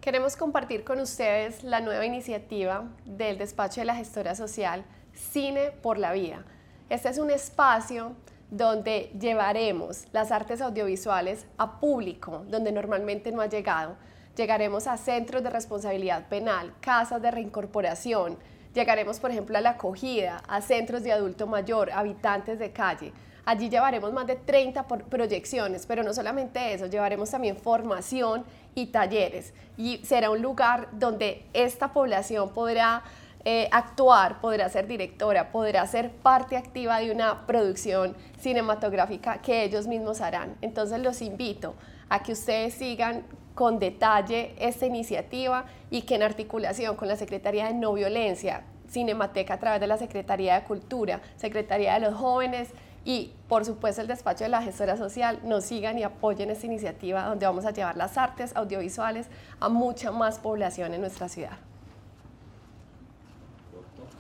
Queremos compartir con ustedes la nueva iniciativa del despacho de la gestora social Cine por la Vida. Este es un espacio donde llevaremos las artes audiovisuales a público, donde normalmente no ha llegado. Llegaremos a centros de responsabilidad penal, casas de reincorporación, llegaremos, por ejemplo, a la acogida, a centros de adulto mayor, habitantes de calle. Allí llevaremos más de 30 proyecciones, pero no solamente eso, llevaremos también formación y talleres. Y será un lugar donde esta población podrá actuar, podrá ser directora, podrá ser parte activa de una producción cinematográfica que ellos mismos harán. Entonces los invito a que ustedes sigan con detalle esta iniciativa y que en articulación con la Secretaría de No Violencia, Cinemateca a través de la Secretaría de Cultura, Secretaría de los Jóvenes y por supuesto el despacho de la gestora social nos sigan y apoyen esta iniciativa donde vamos a llevar las artes audiovisuales a mucha más población en nuestra ciudad.